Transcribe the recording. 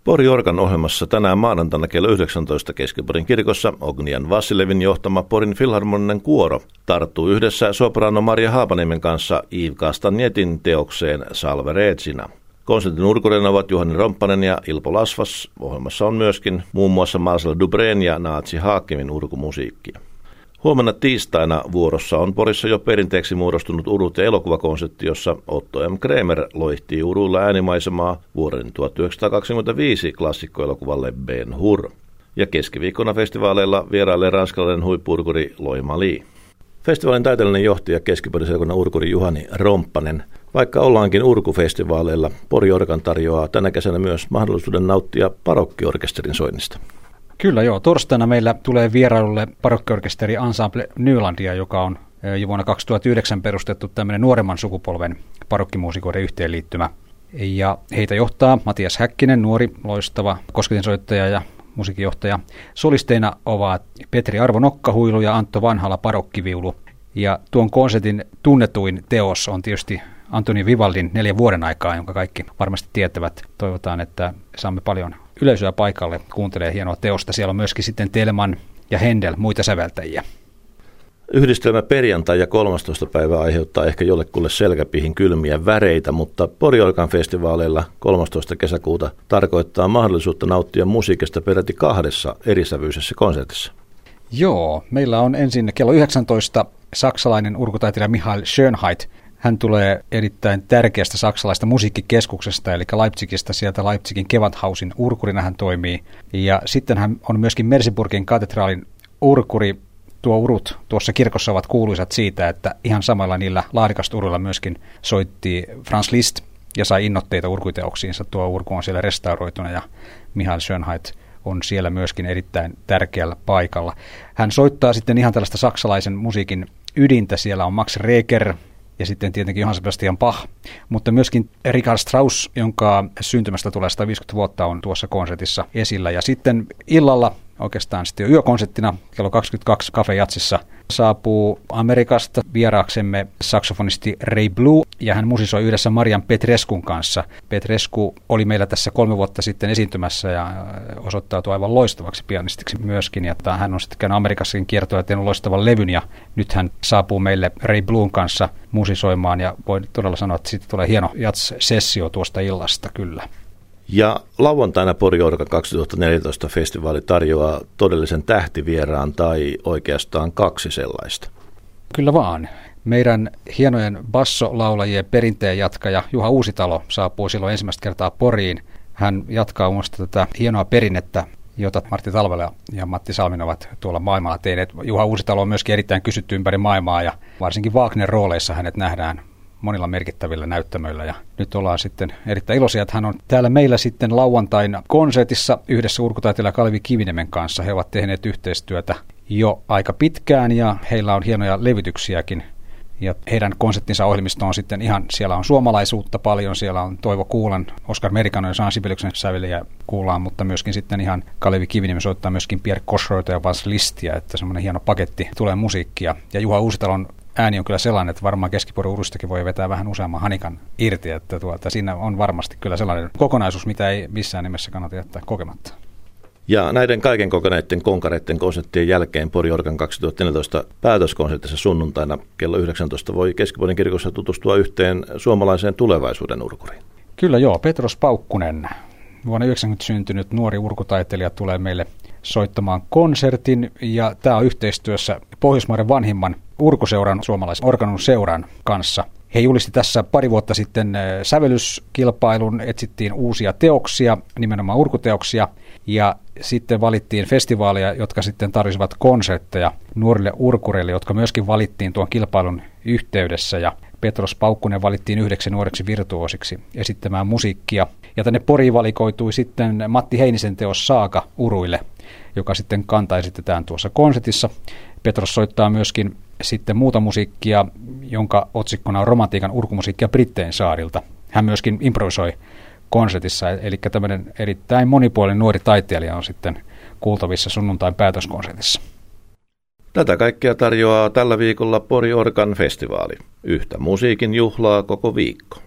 Pori Orkan ohjelmassa tänään maanantaina kello 19 Keski-Porin kirkossa Ognian Vassilevin johtama Porin filharmoninen kuoro tarttuu yhdessä soprano Maria Haapaniemen kanssa Yves Castagnetin teokseen Salve Regina. Konsertin urkureina ovat Juhani Romppanen ja Ilpo Lasvas. Ohjelmassa on myöskin muun muassa Marcel Dubrén ja Naatsi Haakemin urkumusiikkia. Huomenna tiistaina vuorossa on Porissa jo perinteeksi muodostunut urut- ja elokuvakonsertti, jossa Otto M. Kremer loihtii uruilla äänimaisemaa vuoden 1925 klassikkoelokuvalle Ben Hur. Ja keskiviikkona festivaaleilla vierailee ranskalainen huippu-urkuri Loima Lee. Festivaalin taiteellinen johtaja Keski-Porin urkuri Juhani Romppanen. Vaikka ollaankin urkufestivaaleilla, Pori Orkan tarjoaa tänä kesänä myös mahdollisuuden nauttia parokkiorkesterin soinnista. Kyllä joo. Torstaina meillä tulee vierailulle parokkiorkesteri Ensemble Nylandia, joka on jo vuonna 2009 perustettu tämmöinen nuoremman sukupolven parokkimuusikoiden yhteenliittymä. Ja heitä johtaa Matias Häkkinen, nuori, loistava kosketinsoittaja ja musiikinjohtaja. Solisteina ovat Petri Arvo Nokkahuilu ja Antto Vanhala parokkiviulu. Ja tuon konsertin tunnetuin teos on tietysti Antoni Vivaldin 4 vuoden aikaa, jonka kaikki varmasti tietävät. Toivotaan, että saamme paljon yleisöä paikalle, kuuntelee hienoa teosta. Siellä on myöskin sitten Telemann ja Händel, muita säveltäjiä. Yhdistelmä perjantai ja 13. päivä aiheuttaa ehkä jollekulle selkäpiihin kylmiä väreitä, mutta Pori Orkan festivaaleilla 13. kesäkuuta tarkoittaa mahdollisuutta nauttia musiikista peräti 2 erisävyisessä konsertissa. Joo, meillä on ensin kello 19 saksalainen urkutaiteilija Michael Schönheit. Hän tulee erittäin tärkeästä saksalaista musiikkikeskuksesta, eli Leipzigistä, sieltä Leipzigin Gewandhausin urkurina hän toimii. Ja sitten hän on myöskin Merseburgin katedraalin urkuri. Tuo urut tuossa kirkossa ovat kuuluisat siitä, että ihan samalla niillä laadikasturuilla myöskin soitti Franz Liszt ja sai innoitteita urkuteoksiinsa. Tuo urku on siellä restauroituna ja Michael Schönheit on siellä myöskin erittäin tärkeällä paikalla. Hän soittaa sitten ihan tällaista saksalaisen musiikin ydintä. Siellä on Max Reger ja sitten tietenkin Johann Sebastian Bach, mutta myöskin Richard Strauss, jonka syntymästä tulee 150 vuotta, on tuossa konsertissa esillä. Ja sitten illalla, oikeastaan sitten jo yökonserttina, kello 22 Cafe Jazzissa, saapuu Amerikasta vieraaksemme saksofonisti Ray Blue, ja hän musisoi yhdessä Marian Petreskun kanssa. Petrescu oli meillä tässä 3 vuotta sitten esiintymässä ja osoittautui aivan loistavaksi pianistiksi myöskin. Ja hän on sitten käynyt Amerikassakin kiertoa ja tehnyt loistavan levyn, ja nyt hän saapuu meille Ray Bluen kanssa musisoimaan, ja voin todella sanoa, että siitä tulee hieno jazz-sessio tuosta illasta kyllä. Ja lauantaina Pori Orkan 2014 festivaali tarjoaa todellisen tähtivieraan tai oikeastaan 2 sellaista. Kyllä vaan. Meidän hienojen bassolaulajien perinteen jatkaja Juha Uusitalo saapuu silloin ensimmäistä kertaa Poriin. Hän jatkaa muista tätä hienoa perinnettä, jota Martti Talvela ja Matti Salminen ovat tuolla maailmalla tehneet. Juha Uusitalo on myöskin erittäin kysytty ympäri maailmaa ja varsinkin Wagner-rooleissa hänet nähdään monilla merkittävillä näyttämöillä. Ja nyt ollaan sitten erittäin iloisia, että hän on täällä meillä sitten lauantaina konsertissa yhdessä urkutaiteilija Kalevi Kiviniemen kanssa. He ovat tehneet yhteistyötä jo aika pitkään ja heillä on hienoja levytyksiäkin. Ja heidän konserttinsa ohjelmisto on sitten ihan, siellä on suomalaisuutta paljon, siellä on Toivo Kuulan, Oskar Merikano ja Jean Sibeliuksen säveliä kuullaan, mutta myöskin sitten ihan Kalevi Kiviniemi soittaa myöskin Pierre Cosroita ja Vans Listia, että semmoinen hieno paketti tulee musiikkia. Ja Juha Uusitalon ääni on kyllä sellainen, että varmaan Keski-Porin urustakin voi vetää vähän useamman hanikan irti, että siinä on varmasti kyllä sellainen kokonaisuus, mitä ei missään nimessä kannata jättää kokematta. Ja näiden kaiken kokoneiden konkareiden konserttien jälkeen Pori Orkan 2014 päätöskonsertissa sunnuntaina kello 19 voi Keski-Porin kirkossa tutustua yhteen suomalaiseen tulevaisuuden urkuriin. Kyllä joo, Petros Paukkunen, vuonna 90 syntynyt nuori urkutaiteilija tulee meille soittamaan konsertin ja tämä on yhteistyössä Pohjoismaiden vanhimman urkuseuran, suomalaisen Organum-seuran kanssa. He julisti tässä pari vuotta sitten sävellyskilpailun, etsittiin uusia teoksia, nimenomaan urkuteoksia, ja sitten valittiin festivaaleja, jotka sitten tarjosivat konsertteja nuorille urkureille, jotka myöskin valittiin tuon kilpailun yhteydessä, ja Petros Paukkunen valittiin 9 nuoreksi virtuosiksi esittämään musiikkia. Ja tänne Poriin valikoitui sitten Matti Heinisen teos Saaga uruille, joka sitten kanta esitetään tuossa konsertissa. Petros soittaa myöskin sitten muuta musiikkia, jonka otsikkona on romantiikan urkumusiikkia Brittein saarilta. Hän myöskin improvisoi konsertissa, eli tämmöinen erittäin monipuolinen nuori taiteilija on sitten kuultavissa sunnuntain päätöskonsertissa. Tätä kaikkea tarjoaa tällä viikolla Pori Orkan festivaali. Yhtä musiikin juhlaa koko viikko.